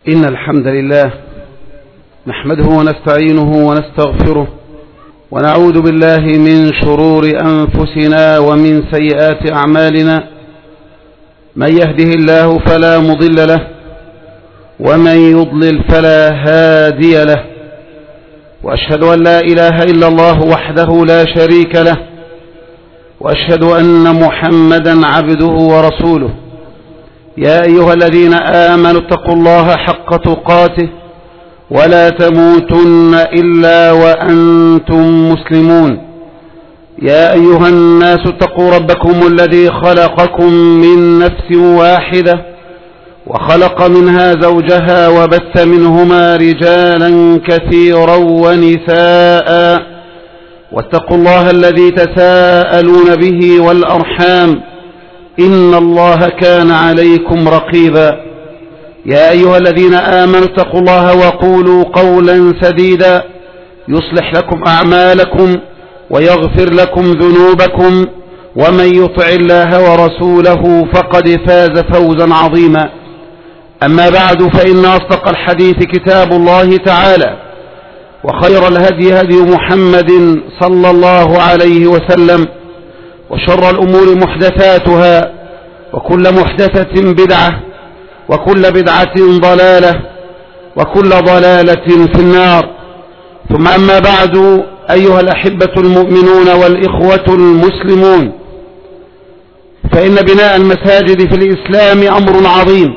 إن الحمد لله نحمده ونستعينه ونستغفره ونعوذ بالله من شرور أنفسنا ومن سيئات أعمالنا. من يهده الله فلا مضل له ومن يضلل فلا هادي له، وأشهد أن لا إله إلا الله وحده لا شريك له، وأشهد أن محمدا عبده ورسوله. يا أيها الذين آمنوا اتقوا الله حق تقاته ولا تموتن إلا وأنتم مسلمون. يا أيها الناس اتقوا ربكم الذي خلقكم من نفس واحدة وخلق منها زوجها وبث منهما رجالا كثيرا ونساء، واتقوا الله الذي تساءلون به والأرحام إن الله كان عليكم رقيبا. يا أيها الذين آمنوا اتقوا الله وقولوا قولا سديدا يصلح لكم أعمالكم ويغفر لكم ذنوبكم، ومن يطع الله ورسوله فقد فاز فوزا عظيما. أما بعد، فإن أصدق الحديث كتاب الله تعالى، وخير الهدي هدي محمد صلى الله عليه وسلم، وشر الأمور محدثاتها، وكل محدثة بدعة، وكل بدعة ضلالة، وكل ضلالة في النار. ثم أما بعد، أيها الأحبة المؤمنون والإخوة المسلمون، فإن بناء المساجد في الإسلام أمر عظيم،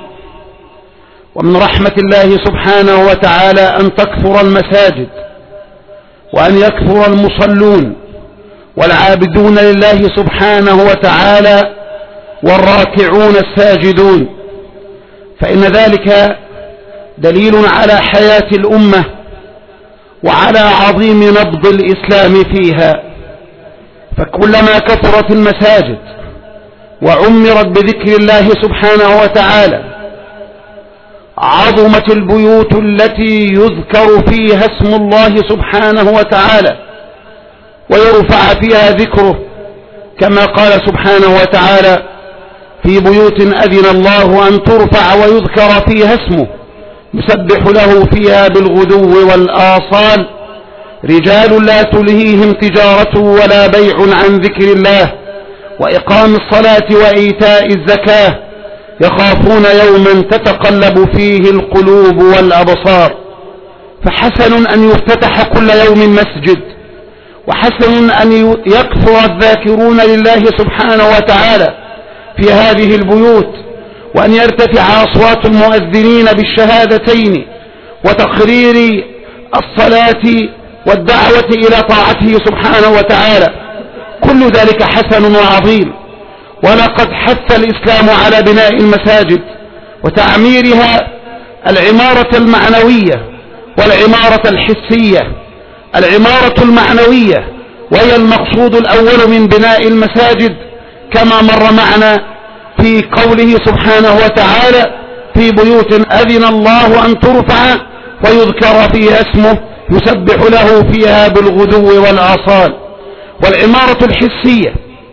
ومن رحمة الله سبحانه وتعالى أن تكثر المساجد وأن يكثر المصلون والعابدون لله سبحانه وتعالى والراكعون الساجدون، فإن ذلك دليل على حياة الأمة وعلى عظيم نبض الإسلام فيها. فكلما كثرت المساجد وعمرت بذكر الله سبحانه وتعالى، عظمت البيوت التي يذكر فيها اسم الله سبحانه وتعالى ويرفع فيها ذكره، كما قال سبحانه وتعالى: في بيوت أذن الله أن ترفع ويذكر فيها اسمه يسبح له فيها بالغدو والآصال، رجال لا تلهيهم تجارة ولا بيع عن ذكر الله وإقام الصلاة وإيتاء الزكاة، يخافون يوما تتقلب فيه القلوب والأبصار. فحسن أن يفتتح كل يوم مسجد، وحسن أن يكثر الذاكرون لله سبحانه وتعالى في هذه البيوت، وأن يرتفع أصوات المؤذنين بالشهادتين وتقرير الصلاة والدعوة إلى طاعته سبحانه وتعالى. كل ذلك حسن وعظيم. ولقد حث الإسلام على بناء المساجد وتعميرها العمارة المعنوية والعمارة الحسية. العمارة المعنوية وهي المقصود الأول من بناء المساجد، كما مر معنا في قوله سبحانه وتعالى: في بيوت أذن الله أن ترفع ويذكر فيها اسمه يسبح له فيها بالغدو والآصال. والعمارة الحسية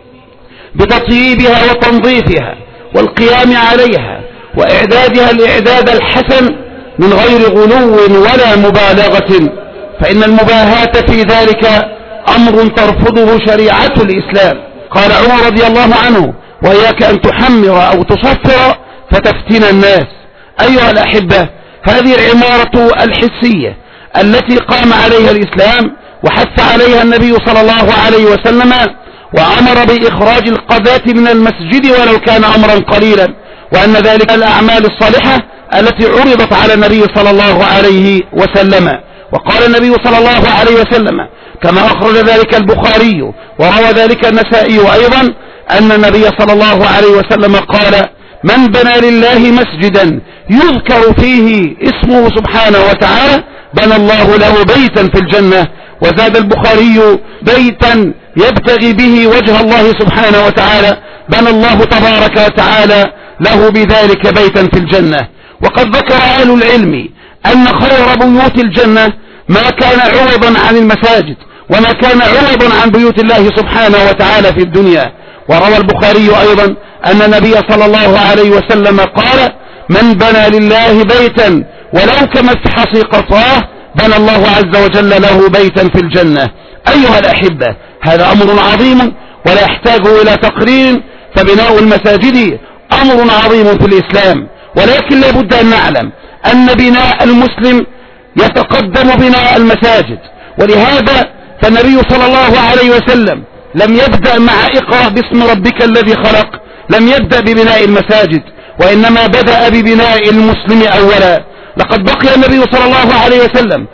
بتطييبها وتنظيفها والقيام عليها وإعدادها الإعداد الحسن من غير غلو ولا مبالغة، فإن المباهاة في ذلك أمر ترفضه شريعة الإسلام. قال عمر رضي الله عنه: وإياك أن تحمر أو تصفر فتفتن الناس. أيها الأحبة، هذه العمارة الحسية التي قام عليها الإسلام وحث عليها النبي صلى الله عليه وسلم، وأمر بإخراج القذاة من المسجد ولو كان أمرا قليلا، وأن ذلك الأعمال الصالحة التي عرضت على النبي صلى الله عليه وسلم. وقال النبي صلى الله عليه وسلم كما أخرج ذلك البخاري وروى ذلك النسائي أيضا، أن النبي صلى الله عليه وسلم قال: من بنى لله مسجدا يذكر فيه اسمه سبحانه وتعالى بنى الله له بيتا في الجنة. وزاد البخاري: بيتا يبتغي به وجه الله سبحانه وتعالى بنى الله تبارك وتعالى له بذلك بيتا في الجنة. وقد ذكر أهل العلم أن خير بيوت الجنة ما كان عوضا عن المساجد وما كان عوضا عن بيوت الله سبحانه وتعالى في الدنيا. وروى البخاري أيضا أن النبي صلى الله عليه وسلم قال: من بنى لله بيتا ولو كمسحص قطاه بنى الله عز وجل له بيتا في الجنة. أيها الأحبة، هذا أمر عظيم ولا يحتاج إلى تقرير، فبناء المساجد أمر عظيم في الإسلام، ولكن لا بد أن نعلم أن بناء المسلم يتقدم بناء المساجد. ولهذا فالنبي صلى الله عليه وسلم لم يبدأ مع اقرأ باسم ربك الذي خلق، لم يبدأ ببناء المساجد، وإنما بدأ ببناء المسلم أولا. لقد بقي النبي صلى الله عليه وسلم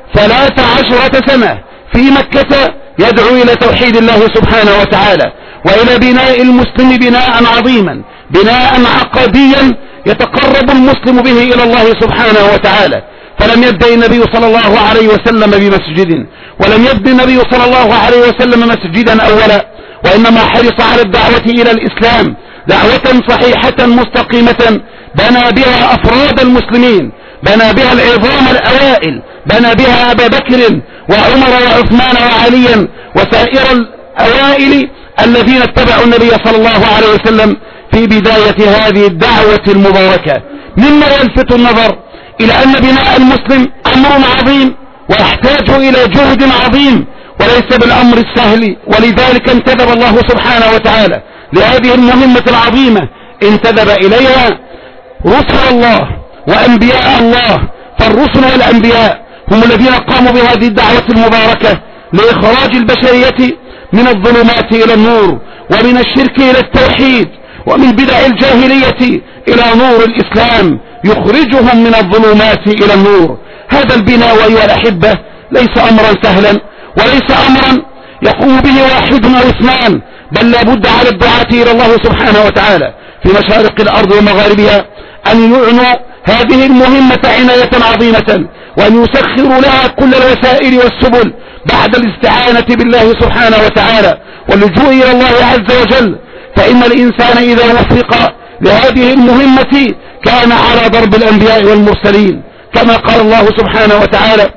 13 سنة في مكة يدعو إلى توحيد الله سبحانه وتعالى وإلى بناء المسلم بناء عظيما، بناء عقديا يتقرب المسلم به إلى الله سبحانه وتعالى. فلم يبدأ النبي صلى الله عليه وسلم بمسجد، ولم يبدأ النبي صلى الله عليه وسلم مسجدا أولا، وإنما حرص على الدعوة إلى الإسلام دعوة صحيحة مستقيمة بنى بها أفراد المسلمين، بنى بها العظام الأوائل، بنى بها أبا بكر وعمر وعثمان وعليا وسائر الأوائل الذين اتبعوا النبي صلى الله عليه وسلم في بداية هذه الدعوة المباركة. مما يلفت النظر إلى أن بناء المسلم أمر عظيم ويحتاج إلى جهد عظيم وليس بالأمر السهل، ولذلك انتدب الله سبحانه وتعالى لهذه المهمة العظيمة، انتدب إليها رسل الله وأنبياء الله. فالرسل والأنبياء هم الذين قاموا بهذه الدعوة المباركة لإخراج البشرية من الظلمات إلى النور، ومن الشرك إلى التوحيد، ومن بدع الجاهلية إلى نور الإسلام، يخرجهم من الظلمات إلى النور. هذا البناء أيها الأحبة ليس أمرا سهلا، وليس أمرا يقوم به واحد أو اثنان، بل لا بد على الدعاة إلى الله سبحانه وتعالى في مشارق الأرض ومغاربها أن يعنوا هذه المهمة عناية عظيمة، وأن يسخروا لها كل الوسائل والسبل بعد الاستعانة بالله سبحانه وتعالى واللجوء إلى الله عز وجل. فإن الإنسان إذا وفق لهذه المهمة كان على ضرب الأنبياء والمرسلين، كما قال الله سبحانه وتعالى: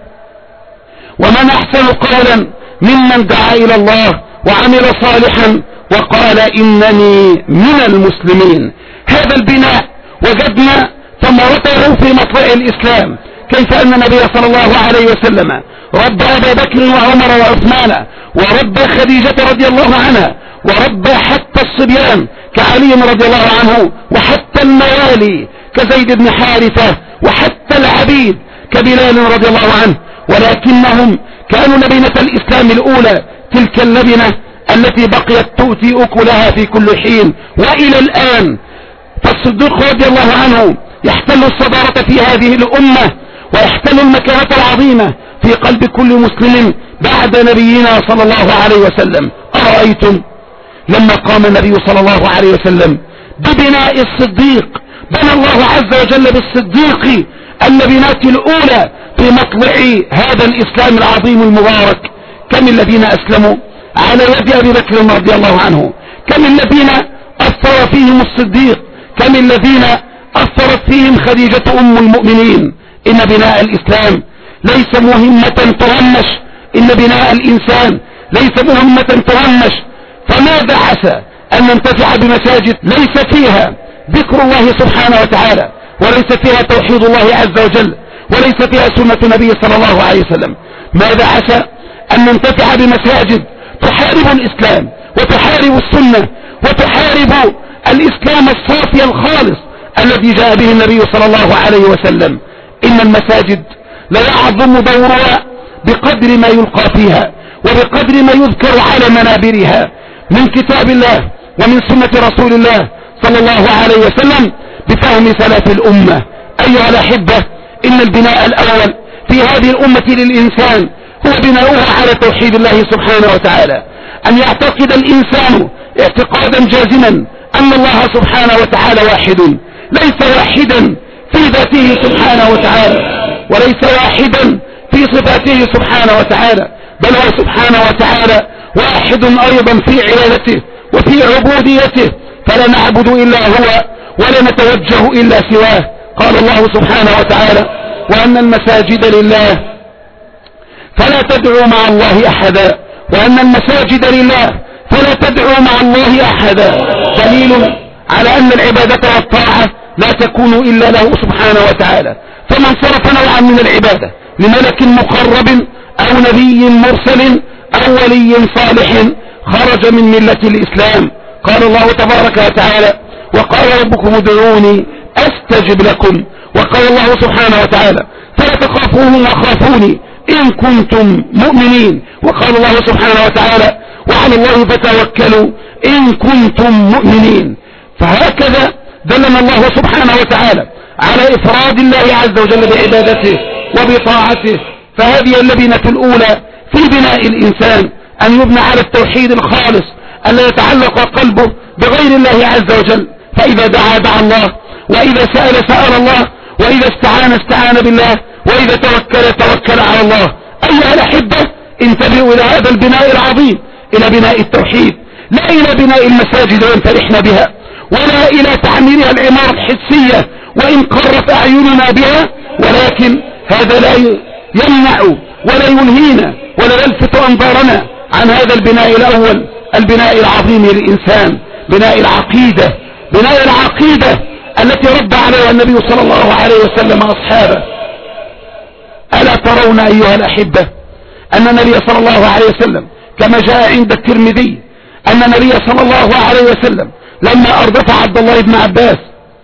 ومن أحسن قولا ممن دعا إلى الله وعمل صالحا وقال إنني من المسلمين. هذا البناء وجدنا ثمرته في مطلع الإسلام، كيف أن النبي صلى الله عليه وسلم رب أبا بكر وعمر وعثمان، ورب خديجة رضي الله عنها، ورب حتى الصبيان كعلي رضي الله عنه، وحتى الموالي كزيد بن حارثة، وحتى العبيد كبلال رضي الله عنه. ولكنهم كانوا لبنة الإسلام الأولى، تلك اللبنة التي بقيت تؤتي أكلها في كل حين وإلى الآن. فالصديق رضي الله عنه يحتل الصدارة في هذه الأمة، ويحتل المكانة العظيمة في قلب كل مسلم بعد نبينا صلى الله عليه وسلم. أرأيتم لما قام النبي صلى الله عليه وسلم ببناء الصديق، بنى الله عز وجل بالصديق اللبنات الأولى في مطلع هذا الإسلام العظيم المبارك. كم الذين أسلموا على يد أبي بكر رضي الله عنه، كم الذين أثر فيهم الصديق، كم الذين أثرت فيهم خديجة أم المؤمنين. إن بناء الإسلام ليس مهمة تهمش، إن بناء الإنسان ليس مهمة تهمش. فماذا عسى أن ننتفع بمساجد ليس فيها ذكر الله سبحانه وتعالى، وليس فيها توحيد الله عز وجل، وليس فيها سنة النبي صلى الله عليه وسلم. ماذا عسى أن ننتفع بمساجد تحارب الإسلام وتحارب السنة وتحارب الإسلام الصافي الخالص الذي جاء به النبي صلى الله عليه وسلم. إن المساجد لا يعظم دورها بقدر ما يلقى فيها، وبقدر ما يذكر على منابرها من كتاب الله ومن سنة رسول الله صلى الله عليه وسلم بفهم سلف الأمة. أيها الأحبة، إن البناء الأول في هذه الأمة للإنسان هو بناؤها على توحيد الله سبحانه وتعالى، أن يعتقد الإنسان اعتقادا جازما أن الله سبحانه وتعالى واحد، ليس واحدا في ذاته سبحانه وتعالى، وليس واحدا في صفاته سبحانه وتعالى، بل هو سبحانه وتعالى واحد أيضا في عبادته وفي عبوديته، فلا نعبد إلا هو ولا نتوجه إلا سواه. قال الله سبحانه وتعالى: وأن المساجد لله فلا تدعوا مع الله أحدا، وأن المساجد لله فلا تدعوا مع الله أحدا. دليل على أن العبادة والطاعة لا تكون إلا له سبحانه وتعالى. فمن صرف نوعا من العبادة لملك مقرب أو نبي مرسل أو ولي صالح خرج من ملة الإسلام. قال الله تبارك وتعالى: وقال ربكم ادعوني أستجب لكم. وقال الله سبحانه وتعالى: فلا تخافوهم وخافوني إن كنتم مؤمنين. وقال الله سبحانه وتعالى: وعلى الله فتوكلوا إن كنتم مؤمنين. فهكذا دلنا الله سبحانه وتعالى على إفراد الله عز وجل بعبادته وبطاعته. فهذه اللبنة الأولى في بناء الإنسان، أن يبنى على التوحيد الخالص، أن لا يتعلق قلبه بغير الله عز وجل. فإذا دعا دعا الله، وإذا سأل سأل الله، وإذا استعان استعان بالله، وإذا توكل توكل على الله. أيها الأحبة، انتبهوا إلى هذا البناء العظيم، إلى بناء التوحيد، لا إلى بناء المساجد وانفرحنا بها، ولا إلى تعميرها العمارة الحسية وإن قرت أعيننا بها، ولكن هذا لا يمنع ولا ينهينا ولا يلفت أنظارنا عن هذا البناء الأول، البناء العظيم للإنسان، بناء العقيدة، بناء العقيدة التي رد عليها النبي صلى الله عليه وسلم أصحابه. ألا ترون أيها الأحبة أن النبي صلى الله عليه وسلم كما جاء عند الترمذي أن النبي صلى الله عليه وسلم لما أردف عبد الله بن عباس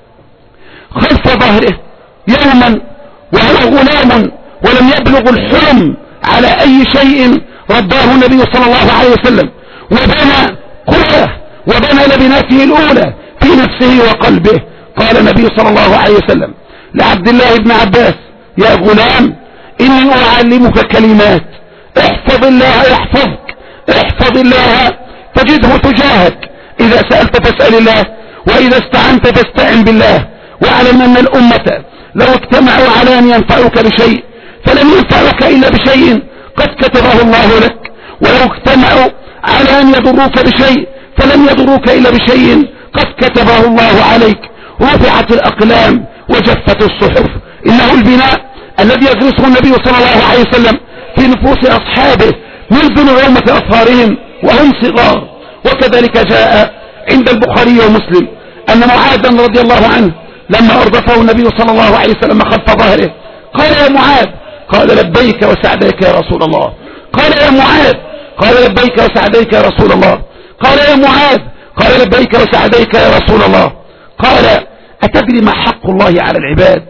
خلف ظهره يوما وهو غلام ولم يبلغ الحلم على أي شيء رباه النبي صلى الله عليه وسلم، وبنى قرة وبنى لبناته الأولى في نفسه وقلبه. قال النبي صلى الله عليه وسلم لعبد الله بن عباس: يا غلام، إني أعلمك كلمات، احفظ الله يحفظك، احفظ الله تجده تجاهك، إذا سألت فاسأل الله، وإذا استعنت فاستعن بالله، واعلم أن الأمة لو اجتمعوا على أن ينفعوك بشيء فلم ينفعوك إلا بشيء قد كتبه الله لك، ولو اجتمعوا على أن يضروك بشيء فلم يضروك إلا بشيء قد كتبه الله عليك. رفعت الأقلام وجفت الصحف. إنه البناء الذي يدرسه النبي صلى الله عليه وسلم في نفوس أصحابه منذ نعومة أطفالهم وهم صغار. وكذلك جاء عند البخاري ومسلم أن معاذا رضي الله عنه لما أردفه النبي صلى الله عليه وسلم خلف ظهره قال: يا معاذ، قال: لبيك وسعديك يا رسول الله. قال: يا معاذ، قال: لبيك وسعديك يا رسول الله. قال: يا معاذ، قال: لبيك وسعديك يا رسول الله. قال: أتدري ما حق الله على العباد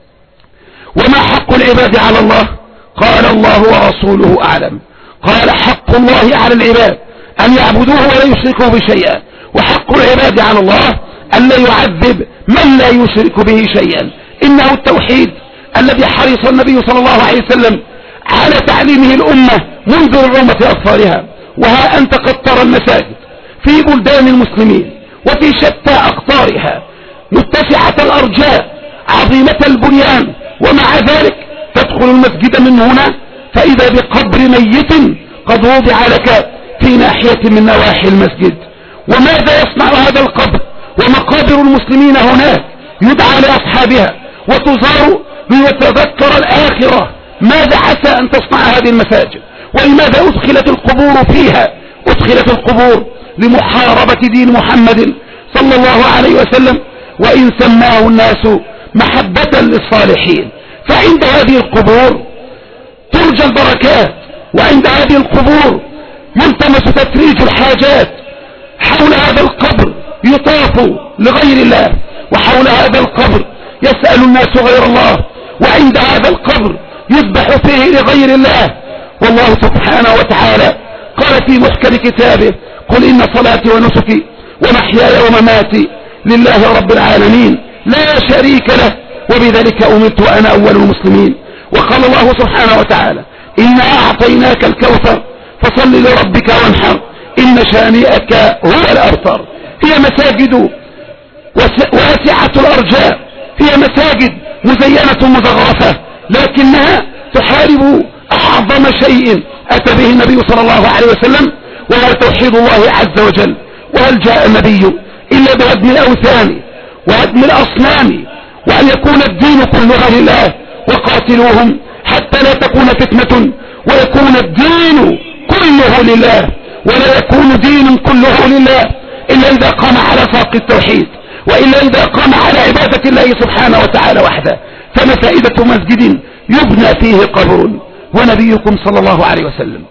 وما حق العباد على الله؟ قال: الله ورسوله أعلم. قال: حق الله على العباد أن يعبدوه ولا يشركوا بشيئا، وحق العباد على الله أن لا يعذب من لا يشرك به شيئا. إنه التوحيد الذي حرص النبي صلى الله عليه وسلم على تعليمه الأمة منذ نعومة أطفالها. وها أنت قد ترى المساجد في بلدان المسلمين وفي شتى أقطارها متسعة الأرجاء عظيمة البنيان، ومع ذلك تدخل المسجد من هنا فإذا بقبر ميت قد وضع لك في ناحية من نواحي المسجد. وماذا يصنع هذا القبر ومقابر المسلمين هناك؟ يدعى لأصحابها وتزار ليتذكر الآخرة. ماذا عسى أن تصنع هذه المساجد؟ ولماذا أدخلت القبور فيها؟ أدخلت القبور لمحاربة دين محمد صلى الله عليه وسلم، وإن سماه الناس محبة للصالحين. فعند هذه القبور ترجى البركات، وعند هذه القبور يلتمس تفريج الحاجات. حول هذا القبر يطاف لغير الله، وحول هذا القبر يسأل الناس غير الله، وعند هذا القبر يذبح فيه لغير الله. والله سبحانه وتعالى قال في محكم كتابه: قل إن صلاتي ونسكي ومحياي ومماتي لله رب العالمين لا شريك له وبذلك أمرت وأنا أول المسلمين. وقال الله سبحانه وتعالى: إنا أعطيناك الكوثر فصل لربك وانحر إن شانئك هو الأبتر. هي مساجد واسعة الأرجاء، هي مساجد مزينة مزغرفة، لكنها تحارب أعظم شيء أتى به النبي صلى الله عليه وسلم، وهو توحيد الله عز وجل. وهل جاء النبي إلا بهدم الأوثان وهدم الأصنام، وأن يكون الدين كله لله، وقاتلوهم حتى لا تكون فتنة ويكون الدين كله لله. ولا يكون دين كله لله إلا إذا قام على ساق التوحيد وإلا إذا قام على عبادة الله سبحانه وتعالى وحده فما فائدة مسجد يبنى فيه قبر؟ ونبيكم صلى الله عليه وسلم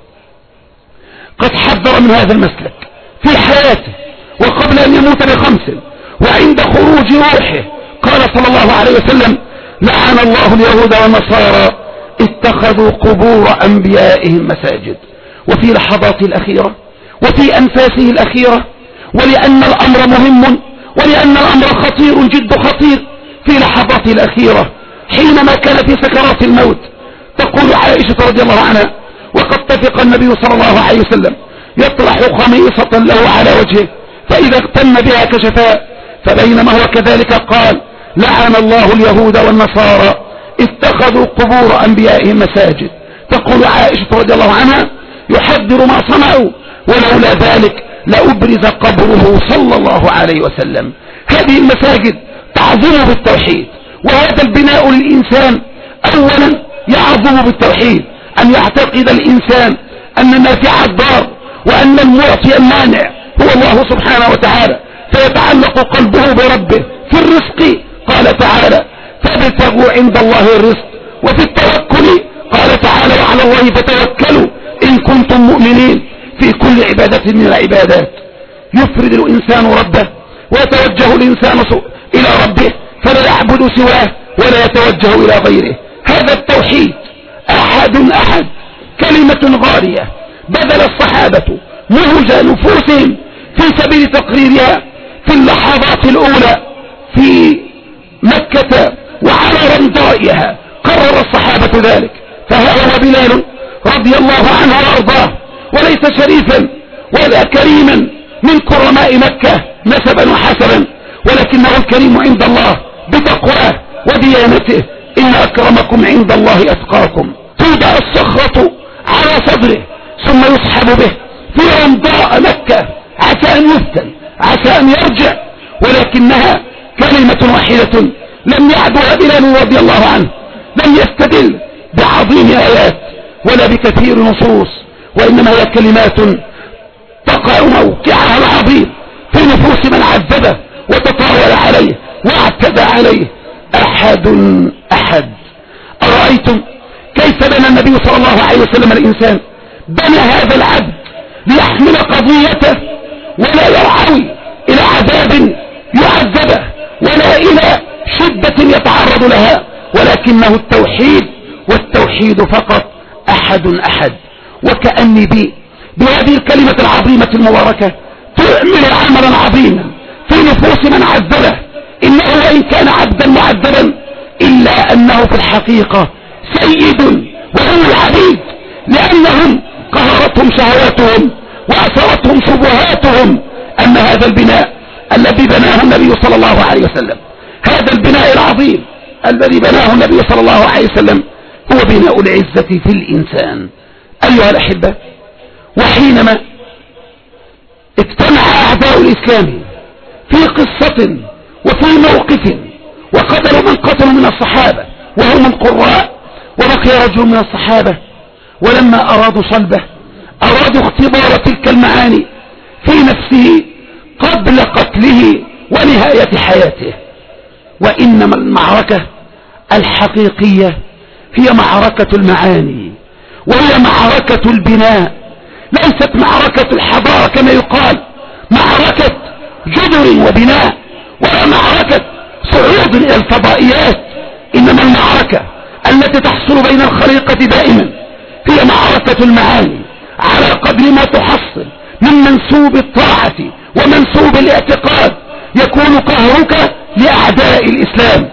قد حذر من هذا المسلك في حياته وقبل أن يموت ب5، وعند خروج روحه قال صلى الله عليه وسلم: لعن الله اليهود والنصارى اتخذوا قبور أنبيائهم مساجد. وفي لحظاته الأخيرة وفي أنفاسه الأخيرة، ولأن الأمر مهم ولأن الأمر خطير جد خطير، في لحظاته الأخيرة حينما كان في سكرات الموت تقول عائشة رضي الله عنها: وقد تفق النبي صلى الله عليه وسلم يطرح خميصة له على وجهه فإذا اغتن بها كشفها، فبينما هو كذلك قال: لعن الله اليهود والنصارى اتخذوا قبور أنبيائهم مساجد. تقول عائشة رضي الله عنها: يحذر ما صنعوا، ولولا ذلك لأبرز قبره صلى الله عليه وسلم. هذه المساجد تعظم بالتوحيد، وهذا البناء للإنسان أولا يعظم بالتوحيد، أن يعتقد الإنسان أن النافع الضار وأن المعطي المانع هو الله سبحانه وتعالى، فيتعلق قلبه بربه. في الرزق قال تعالى: فابتغوا عند الله الرزق. وفي التوكل قال تعالى: وعلى الله فتوكلوا إن كنتم مؤمنين. في كل عبادة من العبادات يفرد الإنسان ربه ويتوجه الإنسان إلى ربه، فلا يعبد سواه ولا يتوجه إلى غيره. هذا التوحيد أحد كلمة غالية بذل الصحابة مهج نفوسهم في سبيل تقريرها في اللحظات الأولى في مكة وعلى رمضائها. قرر الصحابة ذلك، فها هو بلال رضي الله عنه وأرضاه، وليس شريفا ولا كريما من كرماء مكة نسبا وحسبا، ولكنه الكريم عند الله بتقواه وديانته: إن أكرمكم عند الله أتقاكم. توضع الصخرة على صدره ثم يسحب به في رمضاء مكة عسى أن يفتن، عسى أن يرجع، ولكنها كلمة واحدة لم يعدها بلال رضي الله عنه. لم يستدل بعظيم آيات ولا بكثير نصوص، وإنما هي كلمات تقع موقعها العظيم في نفوس من عذبه وتطاول عليه واعتدى عليه. أحد. أرأيتم كيف بنى النبي صلى الله عليه وسلم الإنسان؟ بنى هذا العبد ليحمل قضيته ولا يرعوي إلى عذاب يعذبه ولا إلى شدة يتعرض لها، ولكنه التوحيد، والتوحيد فقط. أحد. وكأني بهذه الكلمة العظيمة المباركة تعمل عملا عظيما في نفوس من عذبه. إنه وإن كان عبدا معذبا إلا أنه في الحقيقة سيد وهم العبيد، لأنهم قهرتهم شهواتهم وأثرتهم شبهاتهم. أما هذا البناء الذي بناه النبي صلى الله عليه وسلم، هذا البناء العظيم الذي بناه النبي صلى الله عليه وسلم هو بناء العزة في الإنسان. أيها الأحبة، وحينما اجتمع أعداء الإسلام في قصة وفي موقف وقتلوا من قتلوا من الصحابة وهم القراء، وبقي رجل من الصحابة، ولما أرادوا صلبه أرادوا اختبار تلك المعاني في نفسه قبل قتله ونهاية حياته. وإنما المعركة الحقيقية هي معركة المعاني، وهي معركة البناء، ليست معركة الحضارة كما يقال، معركة جذر وبناء، ولا معركة صعود إلى الفضائيات. إنما المعركة التي تحصل بين الخليقة دائما هي معركة المعاني، على قدر ما تحصل من منسوب الطاعة ومنسوب الاعتقاد يكون قهرك لأعداء الإسلام.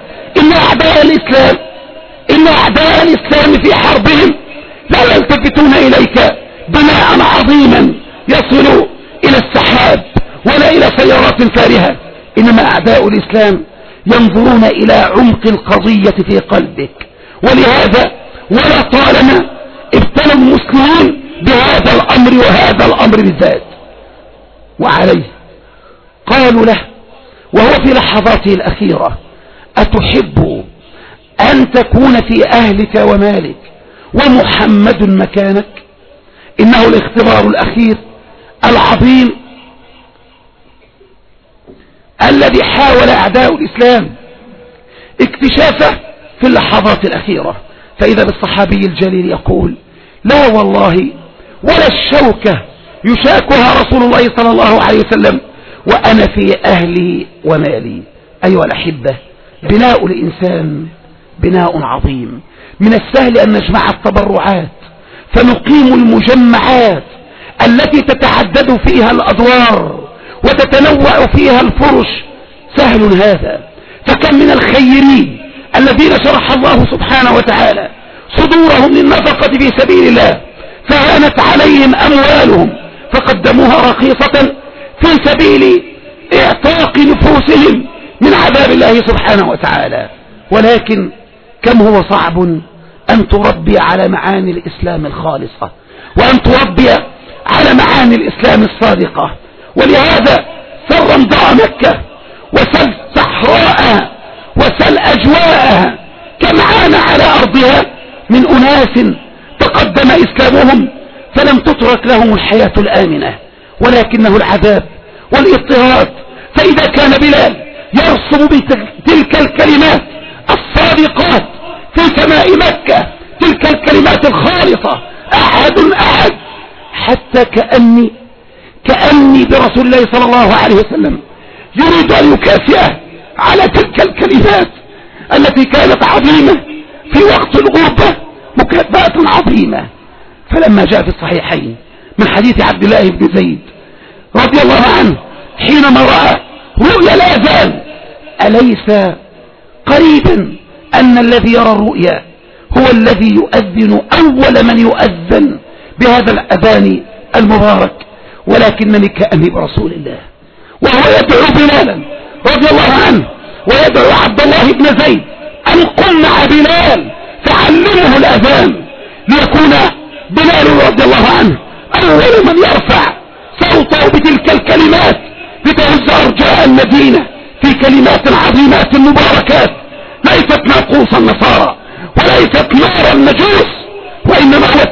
إن أعداء الإسلام في حربهم لا يلتفتون إليك بناء عظيما يصل إلى السحاب ولا إلى سيارات فارهة، إنما أعداء الإسلام ينظرون إلى عمق القضية في قلبك. ولهذا ولا طالما ابتلوا المسلمين بهذا الأمر وهذا الأمر بالذات. وعليه قالوا له وهو في لحظاته الأخيرة: أتحب أن تكون في أهلك ومالك ومحمد مكانك؟ إنه الاختبار الأخير العظيم الذي حاول أعداء الإسلام اكتشافه في اللحظات الأخيرة، فإذا بالصحابي الجليل يقول: لا والله ولا الشوكة يشاكها رسول الله صلى الله عليه وسلم وأنا في أهلي ومالي. أيها الأحبة، بناء الإنسان بناء عظيم. من السهل أن نجمع التبرعات فنقيم المجمعات التي تتعدد فيها الأدوار وتتنوع فيها الفرش، سهل هذا. فكم من الخيرين الذين شرح الله سبحانه وتعالى صدورهم للنفقة في سبيل الله فهانت عليهم أموالهم فقدموها رخيصة في سبيل اعتاق نفوسهم من عذاب الله سبحانه وتعالى. ولكن كم هو صعب أن تربي على معاني الإسلام الخالصة وأن تربي على معاني الإسلام الصادقة. ولهذا سر امضاء مكة وسل صحراءها وسل أجواءها كم عانى على أرضها من أناس تقدم إسلامهم فلم تترك لهم الحياة الآمنة ولكنه العذاب والاضطهاد. فإذا كان بلال يرسم بتلك الكلمات الصادقات في سماء مكة، تلك الكلمات الخالصة: أحد أحد، حتى كأني برسول الله صلى الله عليه وسلم يريد أن يكافئه على تلك الكلمات التي كانت عظيمة في وقت الغربة، مكافأة عظيمة. فلما جاء في الصحيحين من حديث عبد الله بن زيد رضي الله عنه حينما رأى رؤيا الآذان: أليس قريبا أن الذي يرى الرؤيا هو الذي يؤذن أول من يؤذن بهذا الأذان المبارك؟ ولكنني كأني برسول الله. وهو يدعو بلالا رضي الله عنه ويدعو عبد الله بن زيد أن قم مع بلال فعلمه الأذان، ليكون بلال رضي الله عنه أول من يرفع صوته بتلك الكلمات لتهز أرجاء المدينة في كلمات عظيمات مباركات ليست ناقوس النصارى وليست نار المجوس، وإنما هو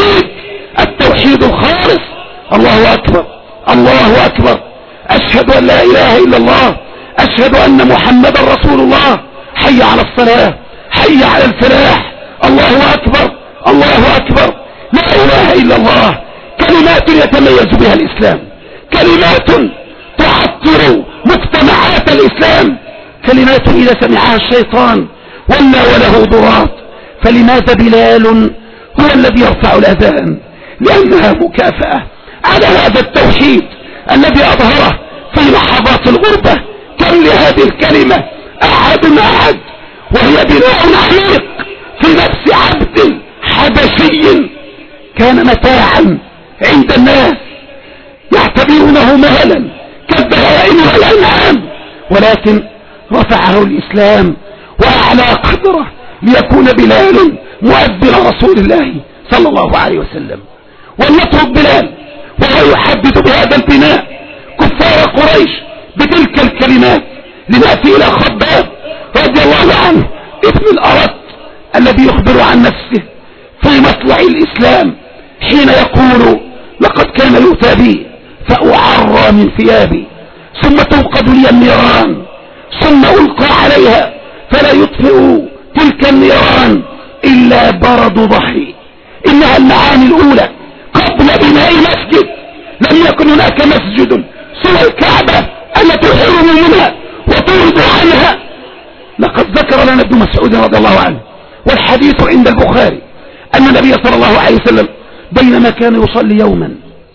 التوحيد الخالص. الله أكبر، الله أكبر، أشهد أن لا إله إلا الله، أشهد أن محمد رسول الله، حي على الصلاة، حي على الفلاح، الله أكبر، الله أكبر، لا إله إلا الله. كلمات يتميز بها الإسلام، كلمات تعطر مجتمعات الإسلام، كلمات إذا سمعها الشيطان وله ضرات. فلماذا بلال هو الذي يرفع الأذان؟ لأنها مكافأة على هذا التوحيد الذي أظهره في لحظات الغربة. كم لهذه الكلمة أحد أحد، وهي بناء عميق في نفس عبد حبشي كان متاعا عند الناس يعتبرونه مهلا كالبهائم والأنعام، ولكن رفعه الإسلام وأعلى قدره ليكون بلال مؤذن رسول الله صلى الله عليه وسلم. ولنترك بلال وهو يحدث بهذا البناء كفار قريش بتلك الكلمات، لنأتي إلى خباب رضي الله عنه ابن الأرت الذي يخبر عن نفسه في مطلع الإسلام حين يقول: لقد كان يؤتى بي فأعرى من ثيابي ثم توقد لي النيران ثم ألقى عليها فلا يطفئ تلك النيران إلا برد ظهري. إنها المعاني الأولى قبل بناء مسجد. لم يكن هناك مسجد سوى الكعبة التي تحرم منها وترد عنها. لقد ذكر لنا ابن مسعود رضي الله عنه، والحديث عند البخاري، أن النبي صلى الله عليه وسلم بينما كان يصلي يوما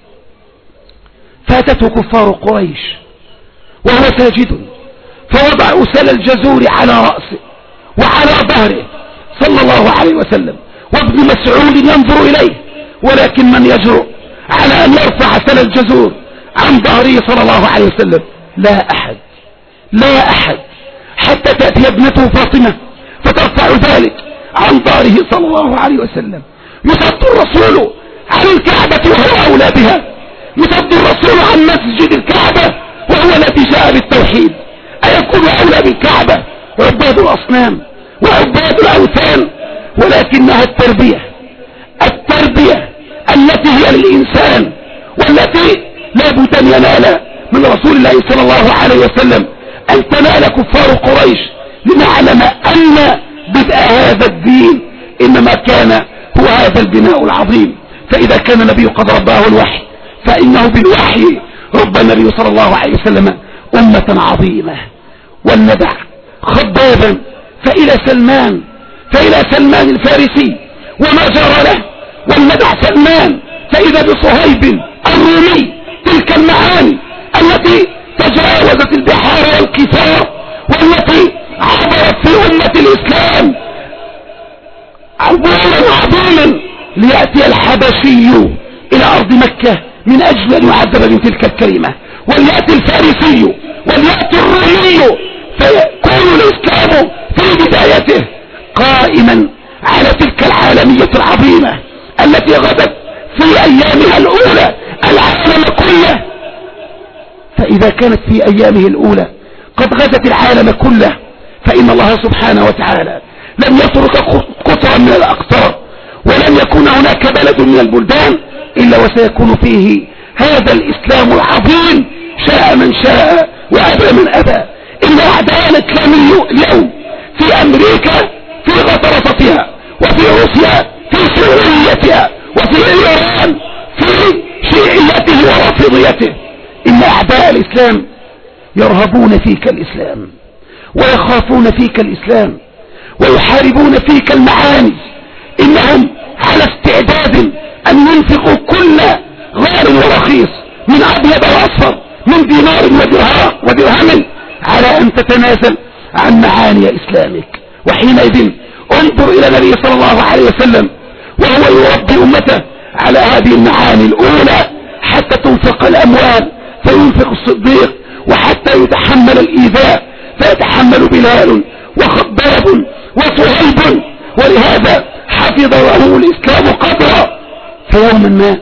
فاتته كفار قريش وهو ساجد، فوضع أسل الجزور على رأسه وعلى ظهره صلى الله عليه وسلم، وابن مسعود ينظر إليه، ولكن من يجرؤ على أن يرفع أسل الجزور عن ظهره صلى الله عليه وسلم؟ لا أحد، لا أحد، حتى تأتي ابنته فاطمة فترفع ذلك عن ظهره صلى الله عليه وسلم. يصد الرسول عن الكعبة وهو أولى بها، يصد الرسول عن مسجد الكعبة وهو الذي جاء بالتوحيد. أيكون أولى بالكعبة عباد الأصنام وعباد الأوثان؟ ولكنها التربية التي هي للإنسان والتي لا بد أن ينال من رسول الله صلى الله عليه وسلم أن تنال كفار قريش، لنعلم أن بدء هذا الدين إنما كان هو هذا البناء العظيم. فإذا كان النبي قد رباه الوحي، فإنه بالوحي رب النبي صلى الله عليه وسلم أمة عظيمة. والندع خبابا فإلى سلمان الفارسي وما جرى له، والندع سلمان فإذا بصهيب الرومي. تلك المعاني التي تجاوزت البحار والكفار، والتي عبرت في أمة الإسلام عبورا عظيما، ليأتي الحبشي إلى أرض مكة من أجل أن يعذب من تلك الكلمة، وليأتي الفارسي وليأتي الرومي، فيكون الإسلام في بدايته قائما على تلك العالمية العظيمة التي غدت في أيامها الأولى العالم كله. فإذا كانت في أيامه الأولى قد غزت العالم كله، فإن الله سبحانه وتعالى لم يترك قطرا من الأقطار، ولن يكون هناك بلد من البلدان إلا وسيكون فيه هذا الإسلام العظيم، شاء من شاء وأبى من أبى. إن أعداء الإسلام اليوم في أمريكا في غطرستها، وفي روسيا في سوريتها، وفي إيران في شيعيته ورافضيته. إن أعداء الإسلام يرهبون فيك الإسلام، ويخافون فيك الإسلام، ويحاربون فيك المعاني. إنهم على استعداد أن ينفقوا كل غال ورخيص من أبيض وأصفر، من دينار ودرهم، على أن تتنازل عن معاني إسلامك. وحينئذ انظر إلى النبي صلى الله عليه وسلم وهو يربي أمته على هذه المعاني الأولى، حتى تنفق الأموال فينفق الصديق، وحتى يتحمل الإيذاء فيتحمل بلال وخباب وصهيب. ولهذا حفظ له الإسلام قدرا. فيوما ما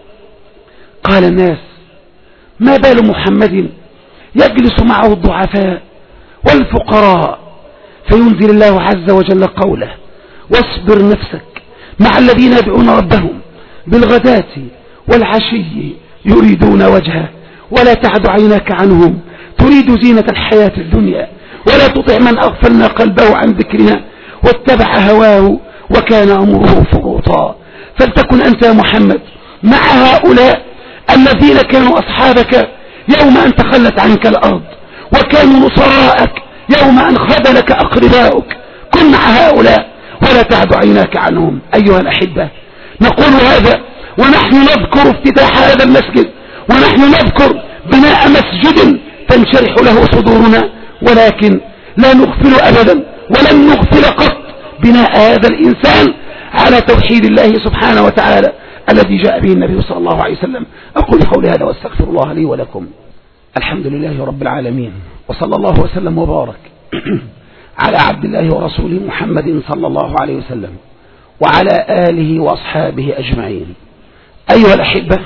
قال الناس: ما بال محمد يجلس معه الضعفاء والفقراء؟ فينزل الله عز وجل قوله: واصبر نفسك مع الذين يدعون ربهم بالغداة والعشي يريدون وجهه ولا تعد عيناك عنهم تريد زينة الحياة الدنيا ولا تطع من أغفلنا قلبه عن ذكرنا واتبع هواه وكان أمره فرطا. فلتكن أنت يا محمد مع هؤلاء الذين كانوا أصحابك يوم أن تخلت عنك الأرض، وكانوا نصراءك يوم أن خذلك أقرباؤك. كن مع هؤلاء ولا تعد عيناك عنهم. أيها الأحبة، نقول هذا ونحن نذكر افتتاح هذا المسجد، ونحن نذكر بناء مسجد تنشرح له صدورنا، ولكن لا نغفل أبدا ولن نغفل قط بناء هذا الإنسان على توحيد الله سبحانه وتعالى الذي جاء به النبي صلى الله عليه وسلم. أقول قولي هذا واستغفر الله لي ولكم. الحمد لله رب العالمين، وصلى الله وسلم وبارك على عبد الله ورسوله محمد صلى الله عليه وسلم وعلى آله وأصحابه أجمعين. أيها الأحبة،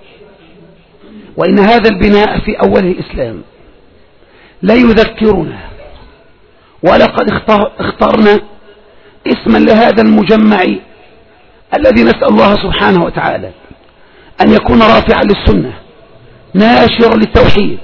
وإن هذا البناء في أول الإسلام لا يذكرنا، ولقد اخترنا اسما لهذا المجمع الذي نسأل الله سبحانه وتعالى أن يكون رافعا للسنة ناشرا للتوحيد،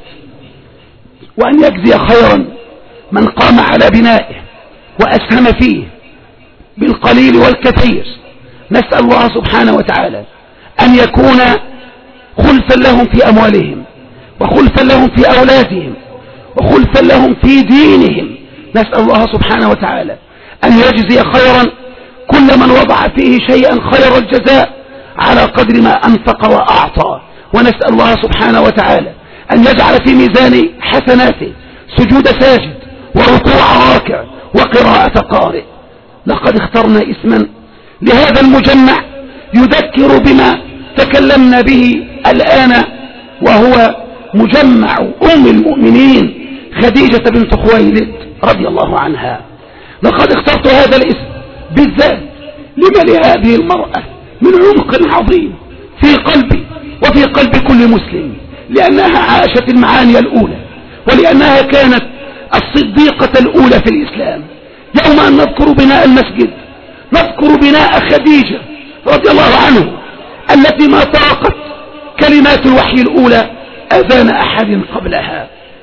وأن يجزي خيرا من قام على بنائه وأسهم فيه بالقليل والكثير. نسأل الله سبحانه وتعالى أن يكون خلفا لهم في أموالهم، وخلفا لهم في أولادهم، وخلفا لهم في دينهم. نسأل الله سبحانه وتعالى أن يجزي خيرا كل من وضع فيه شيئا خير الجزاء على قدر ما أنفق وأعطى. ونسأل الله سبحانه وتعالى أن يجعل في ميزان حسناته سجود ساجد وركوع راكع وقراءة قارئ. لقد اخترنا اسما لهذا المجمع يذكر بما تكلمنا به الآن، وهو مجمع أم المؤمنين خديجة بنت خويلد رضي الله عنها. لقد اخترت هذا الاسم بالذات لما لهذه المرأة من عمق عظيم في قلبي وفي قلب كل مسلم، لأنها عاشت المعاني الأولى، ولأنها كانت الصديقة الأولى في الإسلام. يوم أن نذكر بناء المسجد نذكر بناء خديجة رضي الله عنه، التي ما طاقت كلمات الوحي الأولى أذان أحد قبلها.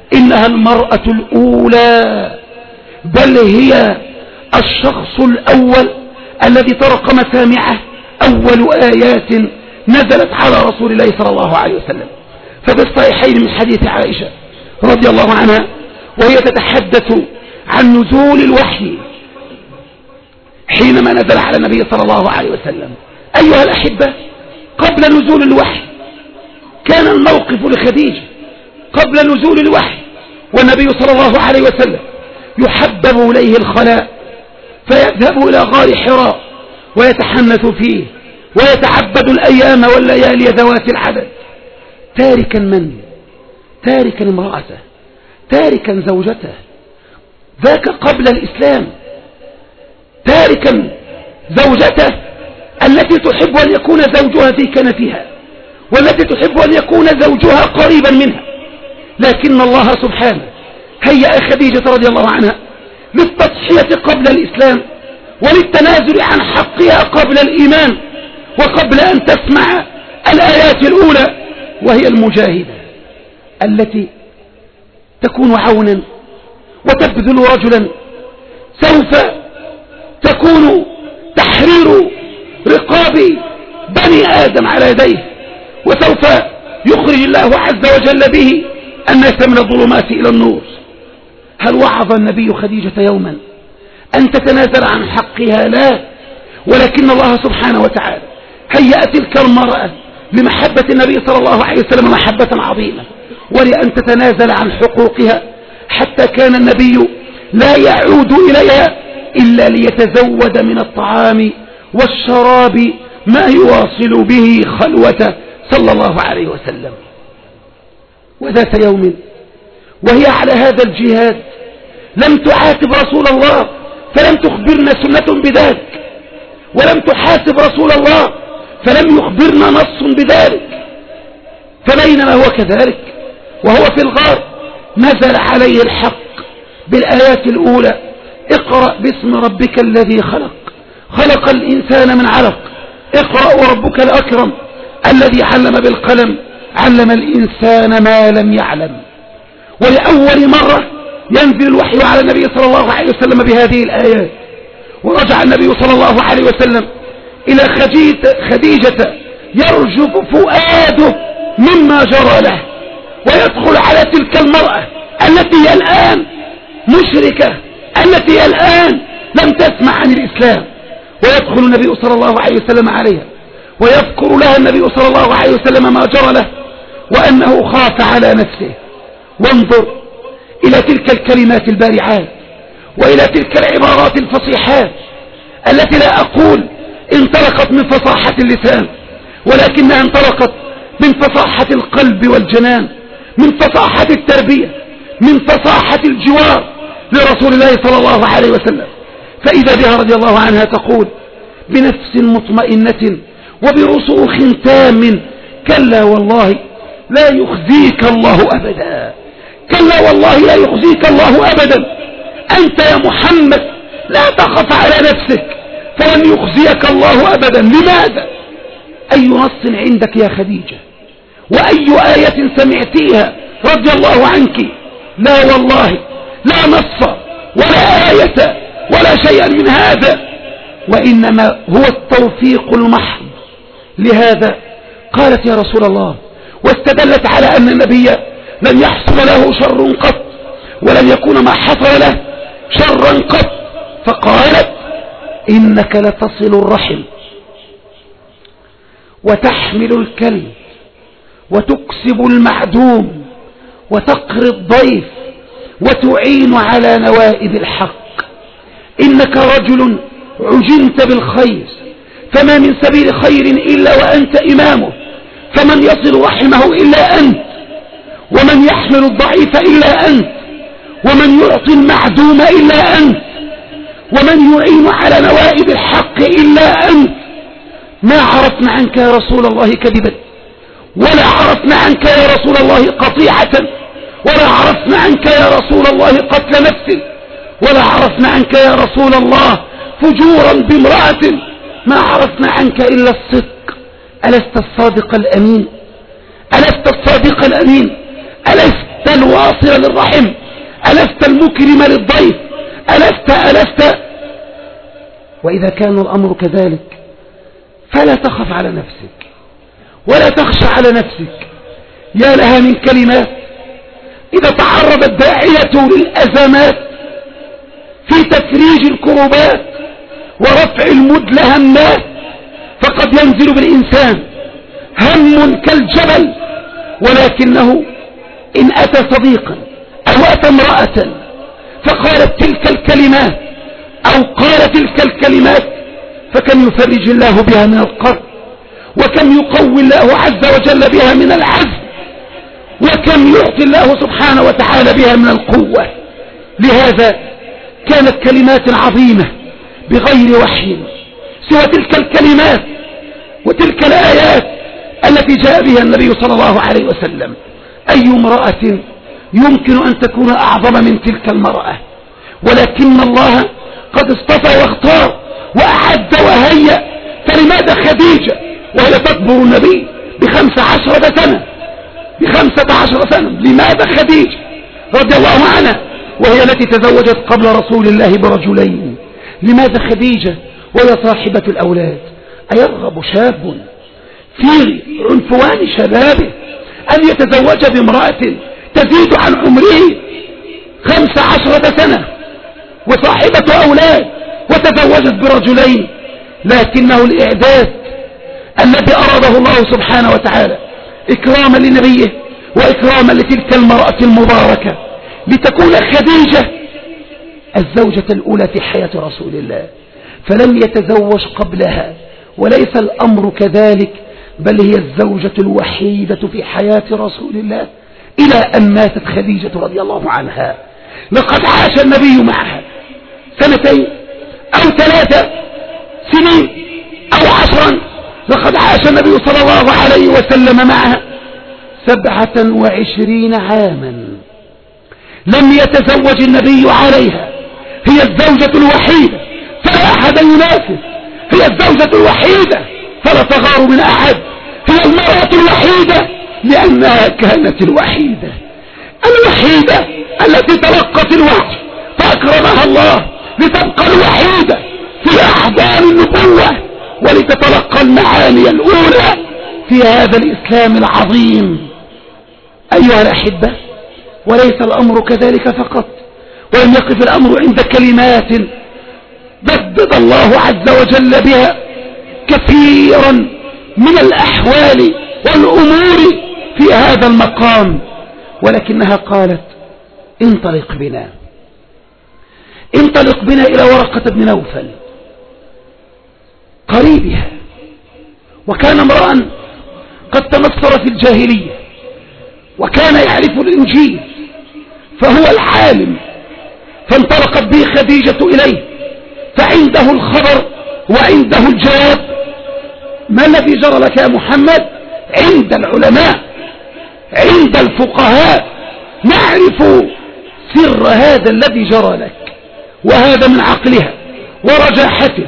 إنها المرأة الأولى، بل هي الشخص الأول الذي طرق مسامعه أول آيات نزلت على رسول الله صلى الله عليه وسلم. ففي الصحيحين من حديث عائشة رضي الله عنها وهي تتحدث عن نزول الوحي حينما نزل على النبي صلى الله عليه وسلم: أيها الأحبة، قبل نزول الوحي كان الموقف لخديجة قبل نزول الوحي والنبي صلى الله عليه وسلم يحبب إليه الخلاء، فيذهب إلى غار حراء ويتحنث فيه ويتعبد الأيام والليالي ذوات العدد، تاركا من؟ تاركا امرأته، تاركا زوجته، ذاك قبل الإسلام، تاركا زوجته التي تحب أن يكون زوجها في كنفها والتي تحب أن يكون زوجها قريبا منها. لكن الله سبحانه هيأ خديجة رضي الله عنها للتضحية قبل الإسلام وللتنازل عن حقها قبل الإيمان وقبل أن تسمع الآيات الأولى، وهي المجاهدة التي تكون عونا وتبذل رجلا سوف تكون تحرير رقاب بني آدم على يديه، وسوف يخرج الله عز وجل به الناس من الظلمات إلى النور. هل وعظ النبي خديجة يوما أن تتنازل عن حقها؟ لا، ولكن الله سبحانه وتعالى هيأ تلك المرأة لمحبة النبي صلى الله عليه وسلم محبة عظيمة ولأن تتنازل عن حقوقها، حتى كان النبي لا يعود إليها إلا ليتزود من الطعام والشراب ما يواصل به خلوته صلى الله عليه وسلم. وذات يوم وهي على هذا الجهاد لم تعاتب رسول الله، فلم تخبرنا سنة بذلك، ولم تحاسب رسول الله فلم يخبرنا نص بذلك. فبينما هو كذلك وهو في الغار نزل عليه الحق بالآيات الأولى: اقرأ باسم ربك الذي خلق، خلق الإنسان من علق، اقرأ وربك الأكرم الذي علم بالقلم، علم الإنسان ما لم يعلم. ولأول مرة ينزل الوحي على النبي صلى الله عليه وسلم بهذه الآيات، ورجع النبي صلى الله عليه وسلم إلى خديجة يرجف فؤاده مما جرى له، ويدخل على تلك المرأة التي هي الآن مشركة، التي هي الآن لم تسمع عن الإسلام، ويدخل النبي صلى الله عليه وسلم عليها ويذكر لها النبي صلى الله عليه وسلم ما جرى له وأنه خاف على نفسه. وانظر إلى تلك الكلمات البارعات وإلى تلك العبارات الفصيحات التي لا أقول انطلقت من فصاحة اللسان، ولكنها انطلقت من فصاحة القلب والجنان، من فصاحة التربية، من فصاحة الجوار لرسول الله صلى الله عليه وسلم. فإذا بها رضي الله عنها تقول بنفس مطمئنة وبرسوخ تام: كلا والله لا يخزيك الله أبدا، كلا والله لا يخزيك الله أبدا، أنت يا محمد لا تخف على نفسك فلن يخزيك الله أبدا. لماذا؟ أي نص عندك يا خديجة؟ وأي آية سمعتيها رضي الله عنك؟ لا والله، لا نص ولا آية ولا شيئا من هذا، وإنما هو التوفيق المحض. لهذا قالت يا رسول الله، واستدلت على أن النبي لن يحصل له شر قط ولن يكون ما حصل له شرا قط، فقالت: إنك لتصل الرحم وتحمل الكلب وتكسب المعدوم وتقري الضيف وتعين على نوائب الحق، إنك رجل عجنت بالخير، فما من سبيل خير إلا وأنت إمامه، فمن يصل رحمه إلا أنت، ومن يحمل الضعيف إلا أنت، ومن يعطي المعدوم إلا أنت، ومن يعين على نوائب الحق إلا أنت. ما عرفنا عنك يا رسول الله كذبا، ولا عرفنا عنك يا رسول الله قطيعة، ولا عرفنا عنك يا رسول الله قتل نفس، ولا عرفنا عنك يا رسول الله فجورا بامرأة، ما عرفنا عنك إلا الصدق. ألست الصادق الأمين؟ ألست الصادق الأمين؟ ألست ألست الواصل للرحم، ألست المكرم للضيف، ألست. وإذا كان الأمر كذلك فلا تخف على نفسك ولا تخشى على نفسك. يا لها من كلمات إذا تعرض الداعية للأزمات في تفريج الكربات ورفع المدلهمات فقد ينزل بالإنسان هم كالجبل، ولكنه إن أتى صديقا أو أتى امرأة فقالت تلك الكلمات أو قال تلك الكلمات فكم يفرج الله بها من القرب، وكم يقوي الله عز وجل بها من العزم، وكم يعطي الله سبحانه وتعالى بها من القوة. لهذا كانت كلمات عظيمة بغير وحي سوى تلك الكلمات وتلك الآيات التي جاء بها النبي صلى الله عليه وسلم. أي امرأة يمكن أن تكون أعظم من تلك المرأة، ولكن الله قد اصطفى واختار وأعد وهيأ. فلماذا خديجة وهي تكبر النبي ب15 سنة؟ لماذا خديجة رضي الله عنها وهي التي تزوجت قبل رسول الله برجلين؟ لماذا خديجة وهي صاحبة الأولاد؟ أيرغب شاب في عنفوان شبابه أن يتزوج بامرأة تزيد عن عمره 15 سنة وصاحبة أولاد وتزوجت برجلين؟ لكنه الإعداد الذي أراده الله سبحانه وتعالى إكراما لنبيه وإكراما لتلك المرأة المباركة لتكون خديجة الزوجة الأولى في حياة رسول الله، فلم يتزوج قبلها. وليس الأمر كذلك، بل هي الزوجة الوحيدة في حياة رسول الله إلى أن ماتت خديجة رضي الله عنها. لقد عاش النبي معها 2 أو 3 سنين أو 10. لقد عاش النبي صلى الله عليه وسلم معها 27 عاما لم يتزوج النبي عليها. هي الزوجة الوحيدة فلا أحد ينافس، هي الزوجة الوحيدة فلا تغار من أحد، هي المرأة الوحيدة لأنها كانت الوحيدة التي تلقت الوحي فأكرمها الله لتبقى الوحيدة في أحضان النبوة ولتتلقى المعاني الأولى في هذا الإسلام العظيم. أيها الأحبة، وليس الأمر كذلك فقط، ولم يقف الأمر عند كلمات بدد الله عز وجل بها كثيرا من الأحوال والأمور في هذا المقام، ولكنها قالت انطلق بنا إلى ورقة بن نوفل قريبها، وكان امرأ قد تنصر في الجاهلية وكان يعرف الإنجيل فهو العالم. فانطلقت به خديجة إليه فعنده الخبر وعنده الجواب. ما الذي جرى لك يا محمد؟ عند العلماء عند الفقهاء نعرف سر هذا الذي جرى لك، وهذا من عقلها ورجاحته.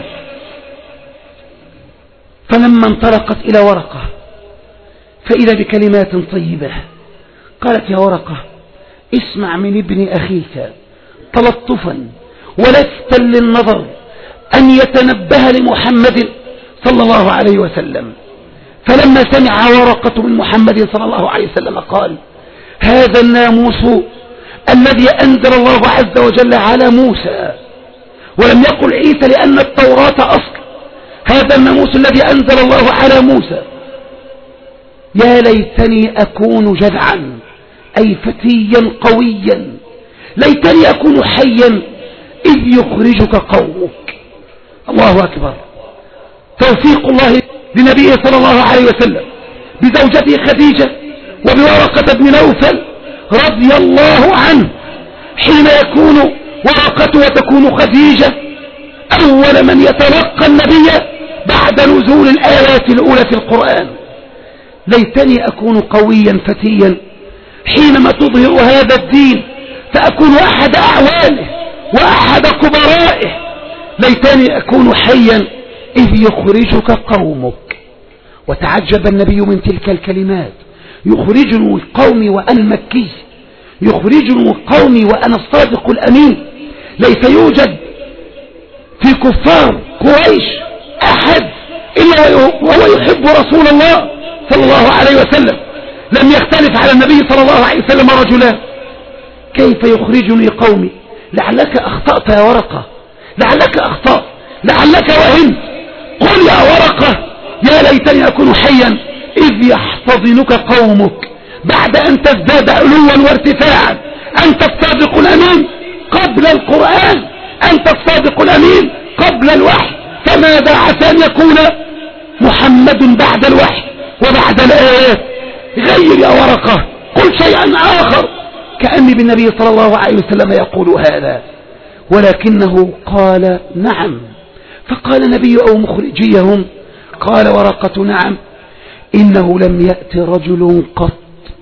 فلما انطلقت إلى ورقة فإذا بكلمات طيبة قالت يا ورقة اسمع من ابن أخيك تلطفا ولفتا للنظر أن يتنبه لمحمد صلى الله عليه وسلم. فلما سمع ورقة من محمد صلى الله عليه وسلم قال هذا الناموس الذي أنزل الله عز وجل على موسى، ولم يقل عيسى لأن التوراة أصل، هذا الناموس الذي أنزل الله على موسى. يا ليتني أكون جذعا أي فتيا قويا، ليتني أكون حيا إذ يخرجك قومك. الله أكبر، توفيق الله لنبيه صلى الله عليه وسلم بزوجته خديجة وبورقة بن نوفل رضي الله عنه حين يكون ورقة وتكون خديجة أول من يتلقى النبي بعد نزول الآيات الأولى في القرآن. ليتني أكون قويا فتيا حينما تظهر هذا الدين فأكون أحد أعوانه وأحد كبرائه. ليتني أكون حيا إذ يخرجك قومك. وتعجب النبي من تلك الكلمات، يخرجني القوم وأنا مكي، يخرجني قومي وأنا الصادق الأمين. ليس يوجد في كفار قريش أحد إلا وهو يحب رسول الله صلى الله عليه وسلم. لم يختلف على النبي صلى الله عليه وسلم رجلان. كيف يخرجني قومي؟ لعلك أخطأت يا ورقة، لعلك أخطأت، لعلك وهمت. قل يا ورقة يا ليتني أكون حيا إذ يحتضنك قومك بعد أن تزداد علوا وارتفاعا. أنت الصادق الأمين قبل القرآن، أنت الصادق الأمين قبل الوحي، فماذا عسى أن يكون محمد بعد الوحي وبعد الآيات؟ غير يا ورقة، قل شيئا آخر. كأني بالنبي صلى الله عليه وسلم يقول هذا، ولكنه قال نعم. فقال النبي أو مخرجيهم؟ قال ورقة نعم، إنه لم يأت رجل قط،